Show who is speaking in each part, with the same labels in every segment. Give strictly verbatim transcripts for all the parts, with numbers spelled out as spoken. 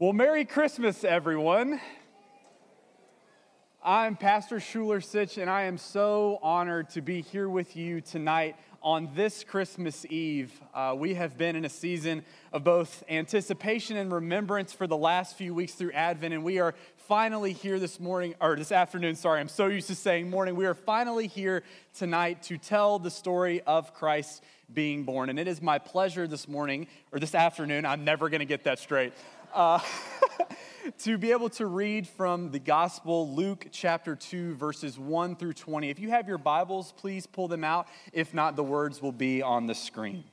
Speaker 1: Well, Merry Christmas, everyone. I'm Pastor Schuler Sitch, and I am so honored to be here with you tonight on this Christmas Eve. Uh, we have been in a season of both anticipation and remembrance for the last few weeks through Advent, and we are finally here this morning, or this afternoon, sorry, I'm so used to saying morning. We are finally here tonight to tell the story of Christ being born, and it is my pleasure this morning, or this afternoon, I'm never going to get that straight, Uh, to be able to read from the Gospel, Luke chapter two, verses one through twenty. If you have your Bibles, please pull them out. If not, the words will be on the screen.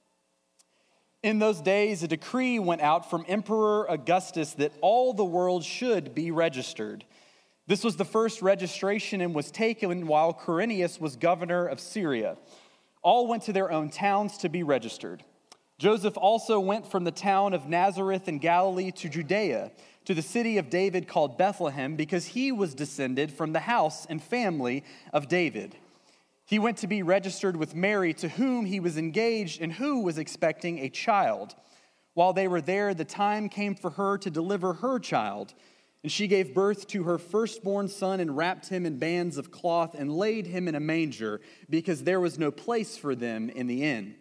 Speaker 1: In those days, a decree went out from Emperor Augustus that all the world should be registered. This was the first registration and was taken while Quirinius was governor of Syria. All went to their own towns to be registered. Joseph also went from the town of Nazareth in Galilee to Judea, to the city of David called Bethlehem, because he was descended from the house and family of David. He went to be registered with Mary, to whom he was engaged and who was expecting a child. While they were there, the time came for her to deliver her child. And she gave birth to her firstborn son and wrapped him in bands of cloth and laid him in a manger, because there was no place for them in the inn.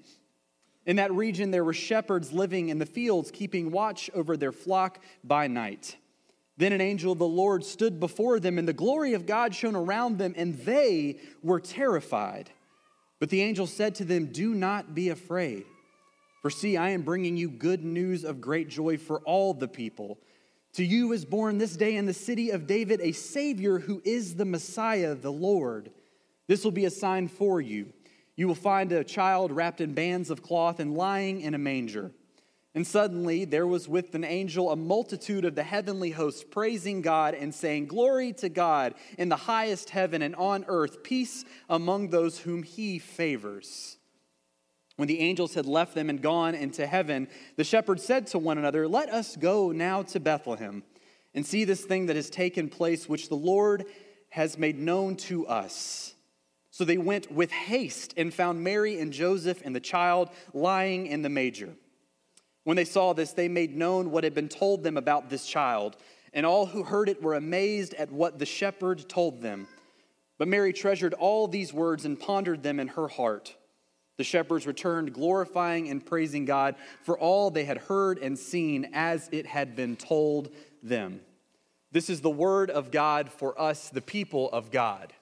Speaker 1: In that region, there were shepherds living in the fields, keeping watch over their flock by night. Then an angel of the Lord stood before them, and the glory of God shone around them, and they were terrified. But the angel said to them, "Do not be afraid. For see, I am bringing you good news of great joy for all the people. To you is born this day in the city of David a Savior who is the Messiah, the Lord. This will be a sign for you. You will find a child wrapped in bands of cloth and lying in a manger." And suddenly there was with an angel a multitude of the heavenly hosts praising God and saying, "Glory to God in the highest heaven, and on earth peace among those whom he favors." When the angels had left them and gone into heaven, the shepherds said to one another, "Let us go now to Bethlehem and see this thing that has taken place, which the Lord has made known to us." So they went with haste and found Mary and Joseph and the child lying in the manger. When they saw this, they made known what had been told them about this child, and all who heard it were amazed at what the shepherd told them. But Mary treasured all these words and pondered them in her heart. The shepherds returned, glorifying and praising God for all they had heard and seen as it had been told them. This is the word of God for us, the people of God.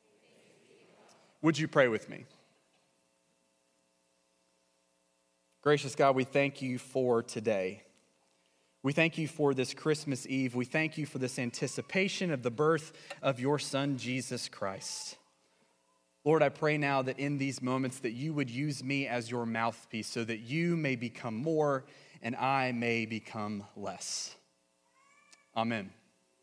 Speaker 1: Would you pray with me? Gracious God, we thank you for today. We thank you for this Christmas Eve. We thank you for this anticipation of the birth of your Son, Jesus Christ. Lord, I pray now that in these moments that you would use me as your mouthpiece so that you may become more and I may become less. Amen.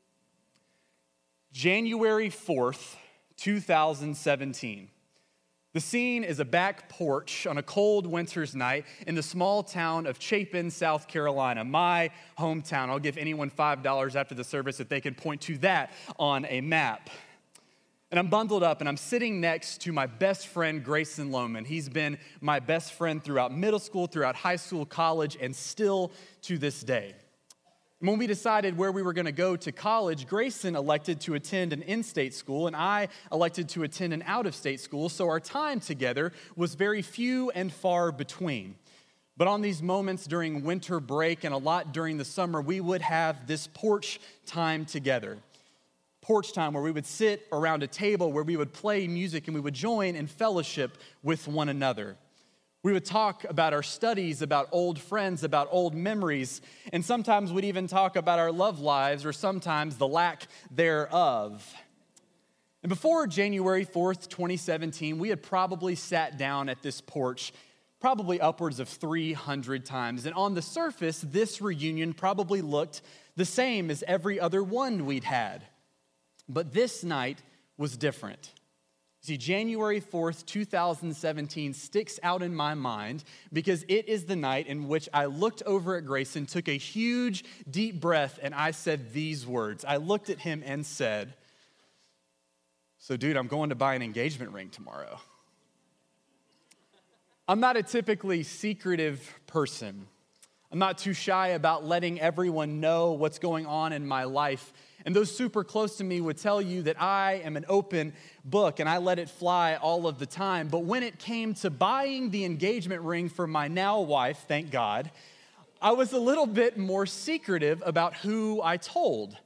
Speaker 1: January fourth, two thousand seventeen. The scene is a back porch on a cold winter's night in the small town of Chapin, South Carolina, my hometown. I'll give anyone five dollars after the service if they can point to that on a map. And I'm bundled up and I'm sitting next to my best friend, Grayson Lohman. He's been my best friend throughout middle school, throughout high school, college, and still to this day. When we decided where we were going to go to college, Grayson elected to attend an in-state school, and I elected to attend an out-of-state school, so our time together was very few and far between. But on these moments during winter break and a lot during the summer, we would have this porch time together. Porch time where we would sit around a table, where we would play music, and we would join in fellowship with one another. We would talk about our studies, about old friends, about old memories, and sometimes we'd even talk about our love lives or sometimes the lack thereof. And before January fourth, twenty seventeen, we had probably sat down at this porch probably upwards of three hundred times. And on the surface, this reunion probably looked the same as every other one we'd had. But this night was different. See, January fourth, two thousand seventeen sticks out in my mind because it is the night in which I looked over at Grayson, took a huge, deep breath, and I said these words. I looked at him and said, "So, dude, I'm going to buy an engagement ring tomorrow." I'm not a typically secretive person. I'm not too shy about letting everyone know what's going on in my life. And those super close to me would tell you that I am an open book and I let it fly all of the time. But when it came to buying the engagement ring for my now wife, thank God, I was a little bit more secretive about who I told.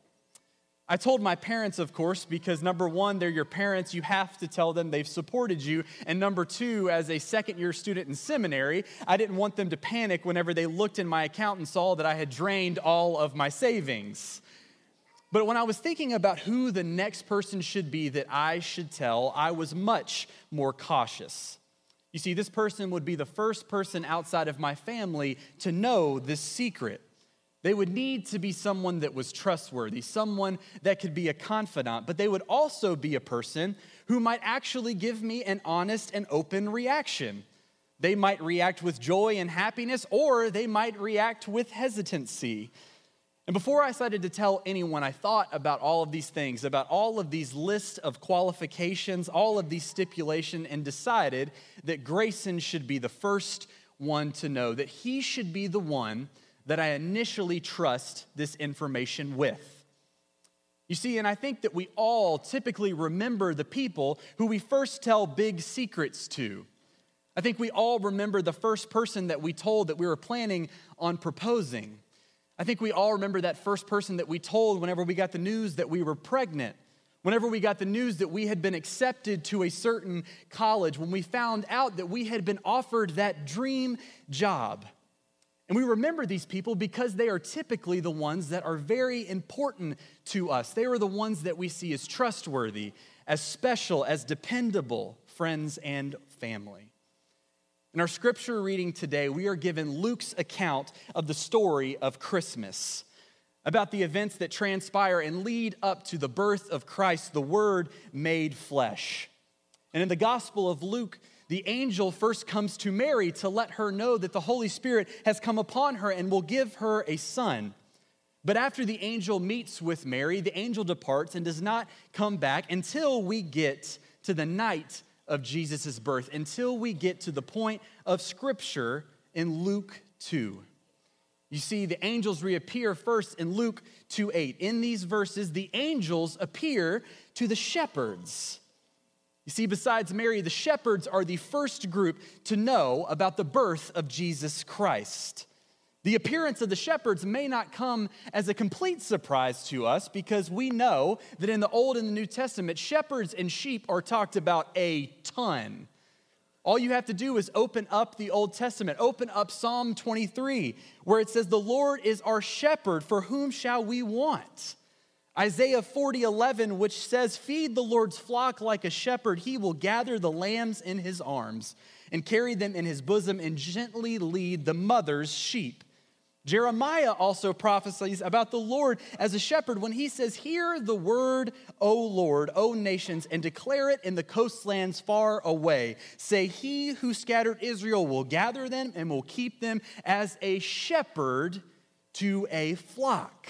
Speaker 1: I told my parents, of course, because number one, they're your parents. You have to tell them they've supported you. And number two, as a second-year student in seminary, I didn't want them to panic whenever they looked in my account and saw that I had drained all of my savings. But when I was thinking about who the next person should be that I should tell, I was much more cautious. You see, this person would be the first person outside of my family to know this secret. They would need to be someone that was trustworthy, someone that could be a confidant, but they would also be a person who might actually give me an honest and open reaction. They might react with joy and happiness, or they might react with hesitancy. And before I decided to tell anyone, I thought about all of these things, about all of these lists of qualifications, all of these stipulations, and decided that Grayson should be the first one to know, that he should be the one that I initially trust this information with. You see, and I think that we all typically remember the people who we first tell big secrets to. I think we all remember the first person that we told that we were planning on proposing. I think we all remember that first person that we told whenever we got the news that we were pregnant, whenever we got the news that we had been accepted to a certain college, when we found out that we had been offered that dream job. And we remember these people because they are typically the ones that are very important to us. They are the ones that we see as trustworthy, as special, as dependable friends and family. In our scripture reading today, we are given Luke's account of the story of Christmas, about the events that transpire and lead up to the birth of Christ, the Word made flesh. And in the Gospel of Luke, the angel first comes to Mary to let her know that the Holy Spirit has come upon her and will give her a son. But after the angel meets with Mary, the angel departs and does not come back until we get to the night of Jesus' birth, until we get to the point of Scripture in Luke two. You see, the angels reappear first in Luke two eight. In these verses, the angels appear to the shepherds. You see, besides Mary, the shepherds are the first group to know about the birth of Jesus Christ. The appearance of the shepherds may not come as a complete surprise to us because we know that in the Old and the New Testament, shepherds and sheep are talked about a ton. All you have to do is open up the Old Testament, open up Psalm twenty-three, where it says, "The Lord is our shepherd, for whom shall we want?" Isaiah forty eleven, which says, "Feed the Lord's flock like a shepherd. He will gather the lambs in his arms and carry them in his bosom and gently lead the mother's sheep." Jeremiah also prophesies about the Lord as a shepherd when he says, "Hear the word, O Lord, O nations, and declare it in the coastlands far away. Say, he who scattered Israel will gather them and will keep them as a shepherd to a flock."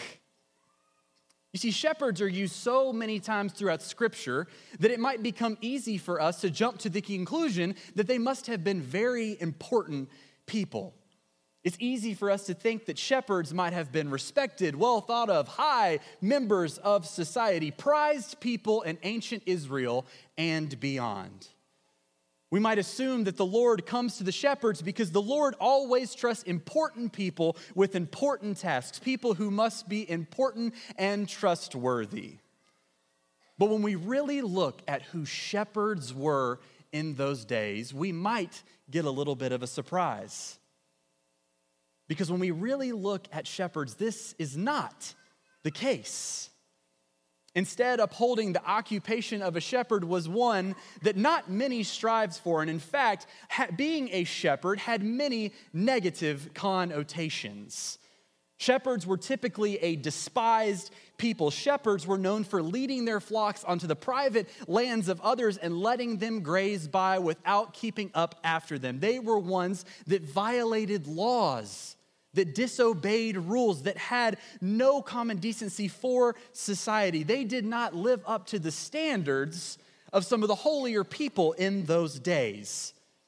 Speaker 1: You see, shepherds are used so many times throughout Scripture that it might become easy for us to jump to the conclusion that they must have been very important people. It's easy for us to think that shepherds might have been respected, well thought of, high members of society, prized people in ancient Israel and beyond. We might assume that the Lord comes to the shepherds because the Lord always trusts important people with important tasks, people who must be important and trustworthy. But when we really look at who shepherds were in those days, we might get a little bit of a surprise. Because when we really look at shepherds, this is not the case. Instead, upholding the occupation of a shepherd was one that not many strives for. And in fact, ha- being a shepherd had many negative connotations. Shepherds were typically a despised people. Shepherds were known for leading their flocks onto the private lands of others and letting them graze by without keeping up after them. They were ones that violated laws, that disobeyed rules, that had no common decency for society. They did not live up to the standards of some of the holier people in those days.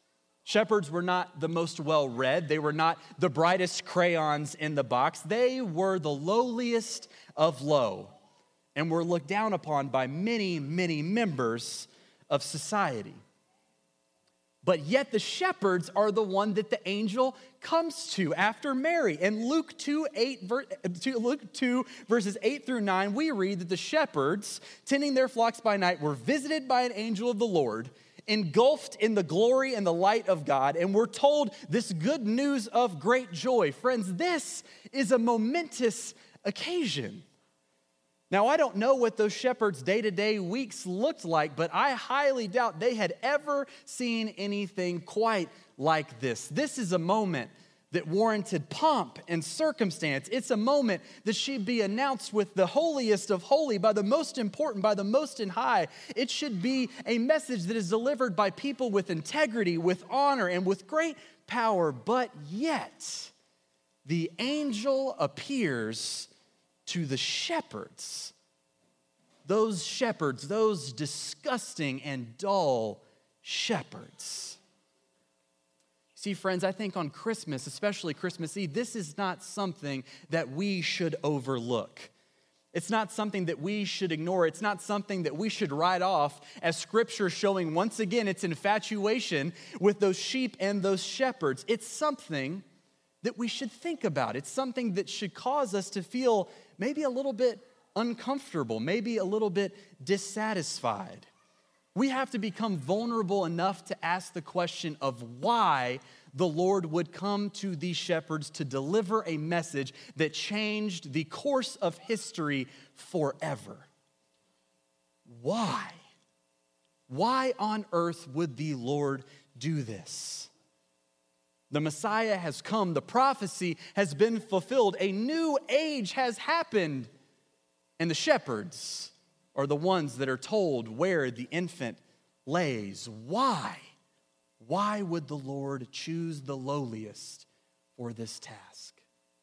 Speaker 1: Shepherds were not the most well-read. They were not the brightest crayons in the box. They were the lowliest of low and were looked down upon by many, many members of society. But yet the shepherds are the one that the angel comes to after Mary. In Luke two, eight, Luke two, verses eight through nine, we read that the shepherds, tending their flocks by night, were visited by an angel of the Lord, engulfed in the glory and the light of God, and were told this good news of great joy. Friends, this is a momentous occasion. Now, I don't know what those shepherds' day-to-day weeks looked like, but I highly doubt they had ever seen anything quite like this. This is a moment that warranted pomp and circumstance. It's a moment that should be announced with the holiest of holy, by the most important, by the most in high. It should be a message that is delivered by people with integrity, with honor, and with great power. But yet, the angel appears to the shepherds. Those shepherds, those disgusting and dull shepherds. See, friends, I think on Christmas, especially Christmas Eve, this is not something that we should overlook. It's not something that we should ignore. It's not something that we should write off as Scripture showing once again its infatuation with those sheep and those shepherds. It's something that we should think about. It's something that should cause us to feel maybe a little bit uncomfortable, maybe a little bit dissatisfied. We have to become vulnerable enough to ask the question of why the Lord would come to these shepherds to deliver a message that changed the course of history forever. Why? Why on earth would the Lord do this? The Messiah has come. The prophecy has been fulfilled. A new age has happened. And the shepherds are the ones that are told where the infant lays. Why? Why would the Lord choose the lowliest for this task?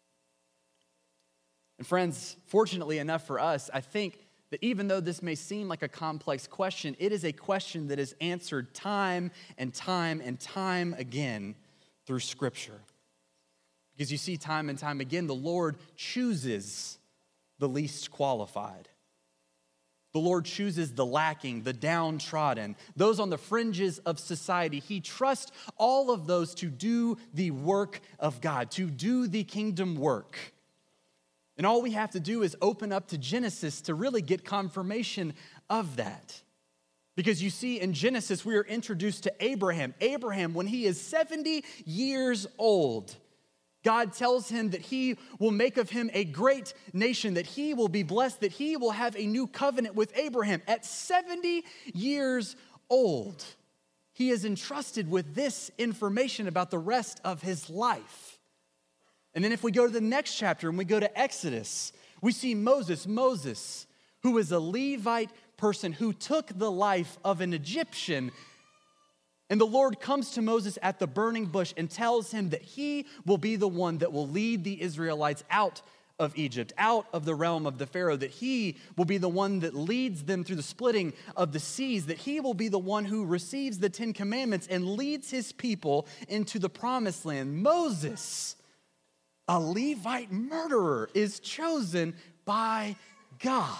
Speaker 1: And friends, fortunately enough for us, I think that even though this may seem like a complex question, it is a question that is answered time and time and time again through Scripture. Because you see time and time again, the Lord chooses the least qualified. The Lord chooses the lacking, the downtrodden, those on the fringes of society. He trusts all of those to do the work of God, to do the kingdom work. And all we have to do is open up to Genesis to really get confirmation of that. Because you see, in Genesis, we are introduced to Abraham. Abraham, when he is seventy years old, God tells him that he will make of him a great nation, that he will be blessed, that he will have a new covenant with Abraham. At seventy years old, he is entrusted with this information about the rest of his life. And then if we go to the next chapter and we go to Exodus, we see Moses, Moses, who is a Levite person who took the life of an Egyptian. And the Lord comes to Moses at the burning bush and tells him that he will be the one that will lead the Israelites out of Egypt, out of the realm of the Pharaoh, that he will be the one that leads them through the splitting of the seas, that he will be the one who receives the Ten Commandments and leads his people into the promised land. Moses, a Levite murderer, is chosen by God.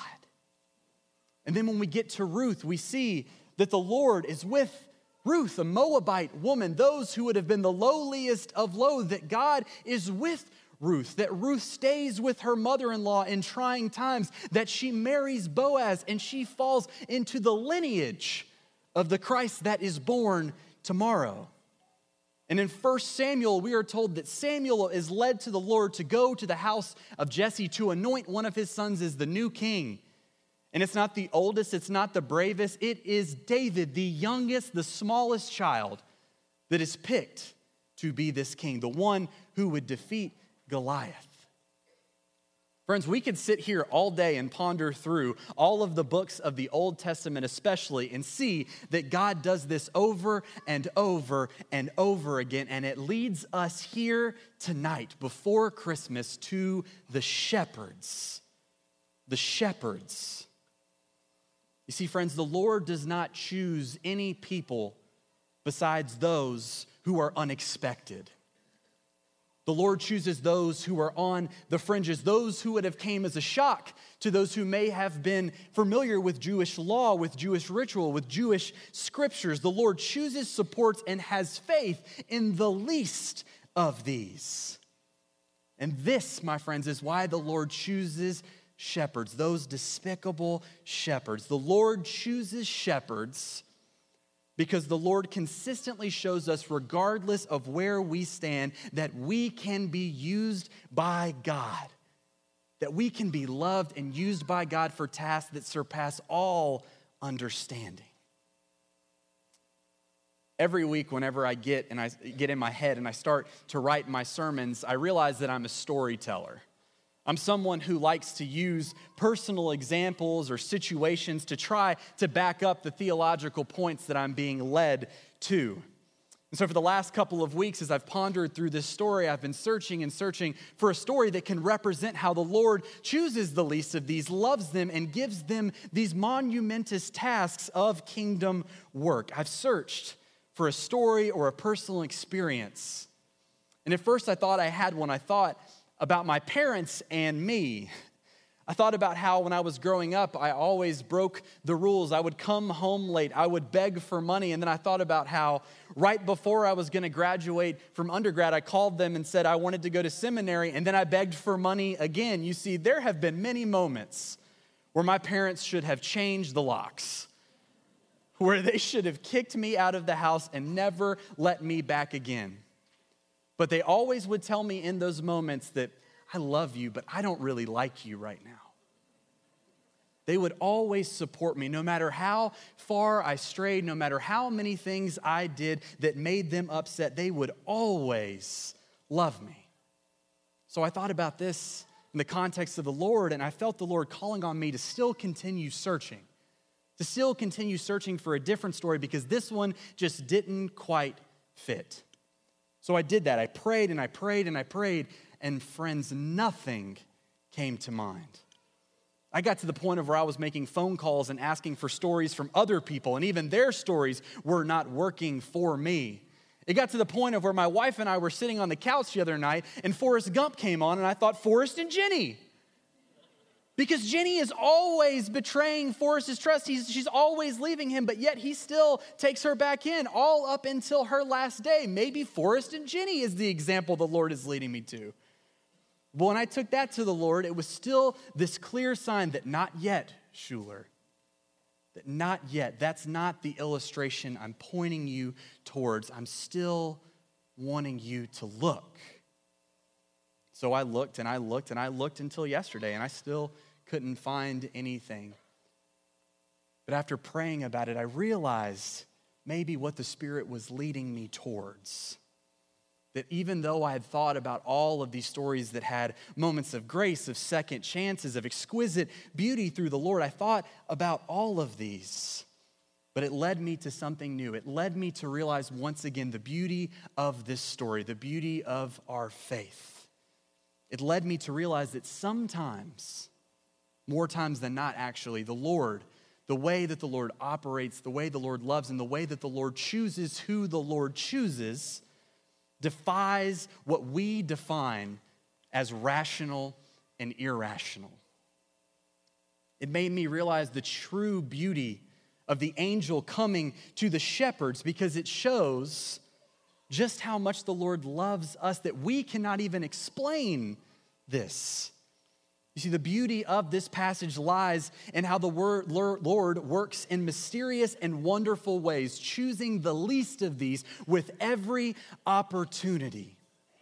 Speaker 1: And then when we get to Ruth, we see that the Lord is with Ruth, a Moabite woman, those who would have been the lowliest of low, that God is with Ruth, that Ruth stays with her mother-in-law in trying times, that she marries Boaz and she falls into the lineage of the Christ that is born tomorrow. And in First Samuel, we are told that Samuel is led to the Lord to go to the house of Jesse to anoint one of his sons as the new king. And it's not the oldest, it's not the bravest, it is David, the youngest, the smallest child that is picked to be this king, the one who would defeat Goliath. Friends, we could sit here all day and ponder through all of the books of the Old Testament especially and see that God does this over and over and over again, and it leads us here tonight before Christmas to the shepherds. The shepherds. You see, friends, the Lord does not choose any people besides those who are unexpected. The Lord chooses those who are on the fringes, those who would have came as a shock to those who may have been familiar with Jewish law, with Jewish ritual, with Jewish scriptures. The Lord chooses, supports, and has faith in the least of these. And this, my friends, is why the Lord chooses shepherds, those despicable shepherds. The Lord chooses shepherds because the Lord consistently shows us, regardless of where we stand, that we can be used by God, that we can be loved and used by God for tasks that surpass all understanding. Every week, whenever I get and I get in my head and I start to write my sermons, I realize that I'm a storyteller. I'm someone who likes to use personal examples or situations to try to back up the theological points that I'm being led to. And so for the last couple of weeks, as I've pondered through this story, I've been searching and searching for a story that can represent how the Lord chooses the least of these, loves them, and gives them these monumentous tasks of kingdom work. I've searched for a story or a personal experience. And at first I thought I had one. I thought about my parents and me. I thought about how when I was growing up, I always broke the rules. I would come home late. I would beg for money. And then I thought about how right before I was going to graduate from undergrad, I called them and said I wanted to go to seminary. And then I begged for money again. You see, there have been many moments where my parents should have changed the locks, where they should have kicked me out of the house and never let me back again. But they always would tell me in those moments that I love you, but I don't really like you right now. They would always support me, no matter how far I strayed, no matter how many things I did that made them upset. They would always love me. So I thought about this in the context of the Lord, and I felt the Lord calling on me to still continue searching, to still continue searching for a different story, because this one just didn't quite fit. So I did that. I prayed and I prayed and I prayed, and friends, nothing came to mind. I got to the point of where I was making phone calls and asking for stories from other people, and even their stories were not working for me. It got to the point of where my wife and I were sitting on the couch the other night, and Forrest Gump came on, and I thought, Forrest and Jenny. Because Jenny is always betraying Forrest's trust. He's, she's always leaving him, but yet he still takes her back in all up until her last day. Maybe Forrest and Jenny is the example the Lord is leading me to. But when I took that to the Lord, it was still this clear sign that not yet, Schuler. That not yet. That's not the illustration I'm pointing you towards. I'm still wanting you to look. So I looked and I looked and I looked until yesterday, and I still couldn't find anything. But after praying about it, I realized maybe what the Spirit was leading me towards. That even though I had thought about all of these stories that had moments of grace, of second chances, of exquisite beauty through the Lord, I thought about all of these. But it led me to something new. It led me to realize once again the beauty of this story, the beauty of our faith. It led me to realize that sometimes, more times than not actually, the Lord, the way that the Lord operates, the way the Lord loves, and the way that the Lord chooses who the Lord chooses defies what we define as rational and irrational. It made me realize the true beauty of the angel coming to the shepherds, because it shows just how much the Lord loves us that we cannot even explain this. You see, the beauty of this passage lies in how the word, Lord works in mysterious and wonderful ways, choosing the least of these with every opportunity.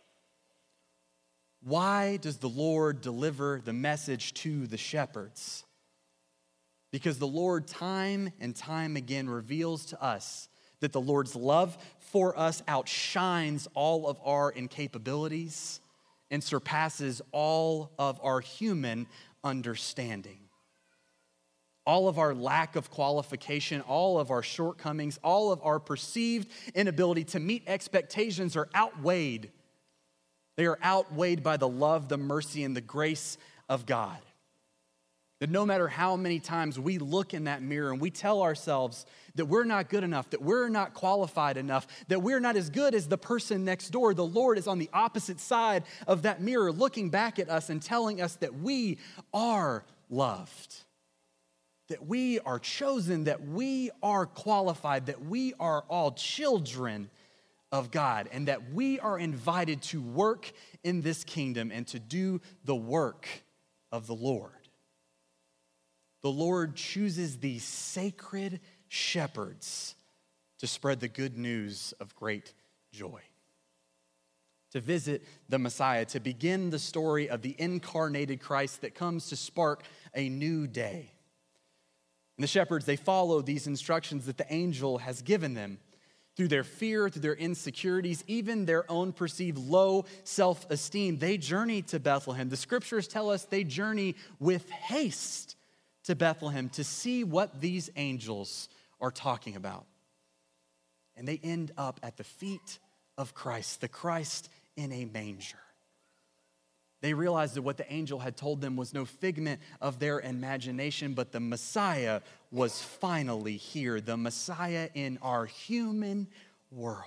Speaker 1: Why does the Lord deliver the message to the shepherds? Because the Lord time and time again reveals to us that the Lord's love for us outshines all of our incapabilities and surpasses all of our human understanding. All of our lack of qualification, all of our shortcomings, all of our perceived inability to meet expectations are outweighed. They are outweighed by the love, the mercy, and the grace of God. That no matter how many times we look in that mirror and we tell ourselves that we're not good enough, that we're not qualified enough, that we're not as good as the person next door, the Lord is on the opposite side of that mirror looking back at us and telling us that we are loved, that we are chosen, that we are qualified, that we are all children of God, and that we are invited to work in this kingdom and to do the work of the Lord. The Lord chooses these sacred shepherds to spread the good news of great joy, to visit the Messiah, to begin the story of the incarnated Christ that comes to spark a new day. And the shepherds, they follow these instructions that the angel has given them. Through their fear, through their insecurities, even their own perceived low self-esteem, they journey to Bethlehem. The scriptures tell us they journey with haste to Bethlehem to see what these angels are talking about. And they end up at the feet of Christ, the Christ in a manger. They realized that what the angel had told them was no figment of their imagination, but the Messiah was finally here, the Messiah in our human world.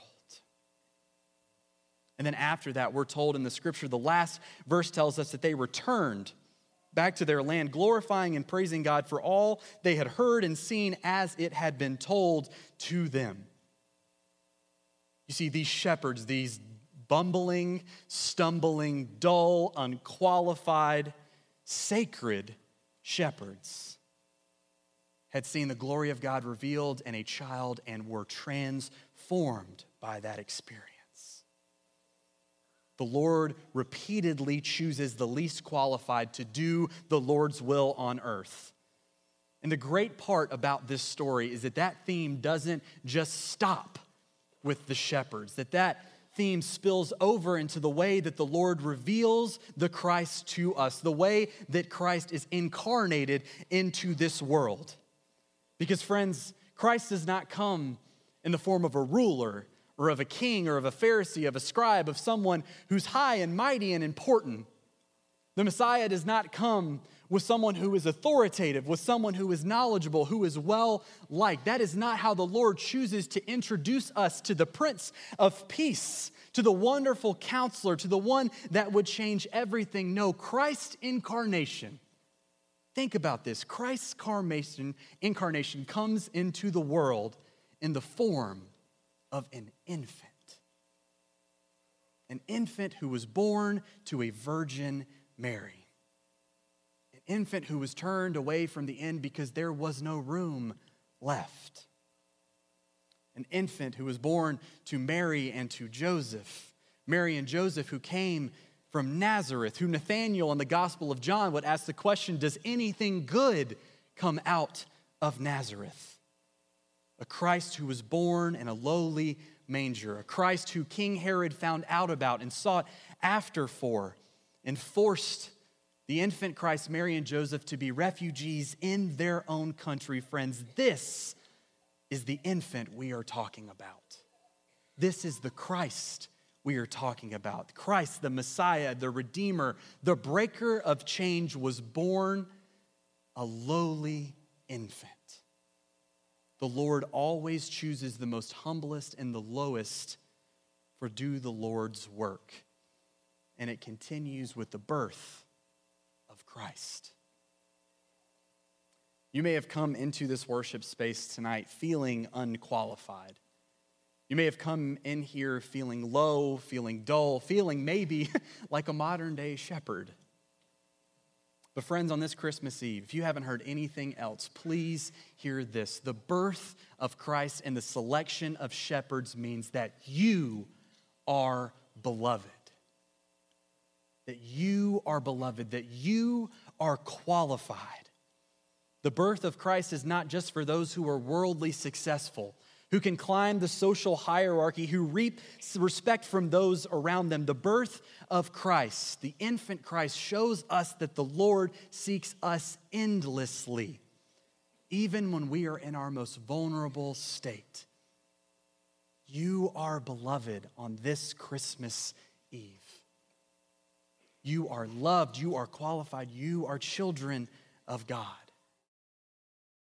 Speaker 1: And then after that, we're told in the scripture, the last verse tells us that they returned back to their land, glorifying and praising God for all they had heard and seen as it had been told to them. You see, these shepherds, these bumbling, stumbling, dull, unqualified, sacred shepherds had seen the glory of God revealed in a child and were transformed by that experience. The Lord repeatedly chooses the least qualified to do the Lord's will on earth. And the great part about this story is that that theme doesn't just stop with the shepherds, that that theme spills over into the way that the Lord reveals the Christ to us, the way that Christ is incarnated into this world. Because friends, Christ does not come in the form of a ruler or of a king or of a Pharisee, of a scribe, of someone who's high and mighty and important. The Messiah does not come with someone who is authoritative, with someone who is knowledgeable, who is well-liked. That is not how the Lord chooses to introduce us to the Prince of Peace, to the wonderful counselor, to the one that would change everything. No, Christ's incarnation. Think about this. Christ's incarnation, incarnation comes into the world in the form of an infant. An infant who was born to a Virgin Mary. An infant who was turned away from the inn because there was no room left. An infant who was born to Mary and to Joseph. Mary and Joseph who came from Nazareth, who Nathanael in the Gospel of John would ask the question, does anything good come out of Nazareth? A Christ who was born in a lowly manger. A Christ who King Herod found out about and sought after for and forced the infant Christ, Mary and Joseph, to be refugees in their own country. Friends, this is the infant we are talking about. This is the Christ we are talking about. Christ, the Messiah, the Redeemer, the breaker of change, was born a lowly infant. The Lord always chooses the most humblest and the lowest for do the Lord's work. And it continues with the birth of Christ. You may have come into this worship space tonight feeling unqualified. You may have come in here feeling low, feeling dull, feeling maybe like a modern day shepherd. But friends, on this Christmas Eve, if you haven't heard anything else, please hear this. The birth of Christ and the selection of shepherds means that you are beloved. That you are beloved, that you are qualified. The birth of Christ is not just for those who are worldly successful, who can climb the social hierarchy, who reap respect from those around them. The birth of Christ, the infant Christ, shows us that the Lord seeks us endlessly, even when we are in our most vulnerable state. You are beloved on this Christmas Eve. You are loved, you are qualified, you are children of God.